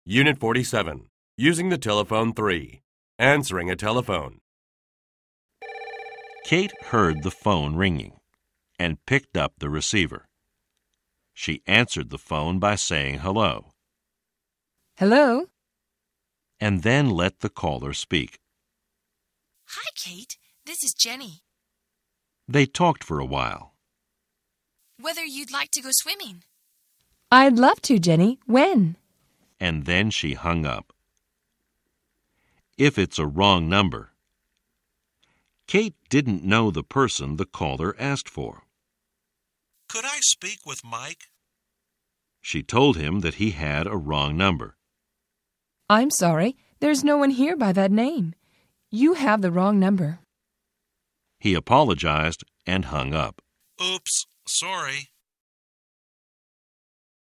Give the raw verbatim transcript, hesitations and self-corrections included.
Unit forty-seven. Using the telephone three. Answering a telephone. Kate heard the phone ringing and picked up the receiver. She answered the phone by saying hello. Hello? And then let the caller speak. Hi, Kate. This is Jenny. They talked for a while. Whether you'd like to go swimming. I'd love to, Jenny. When? And then she hung up. If it's a wrong number. Kate didn't know the person the caller asked for. Could I speak with Mike? She told him that he had a wrong number. I'm sorry. There's no one here by that name. You have the wrong number. He apologized and hung up. Oops, sorry.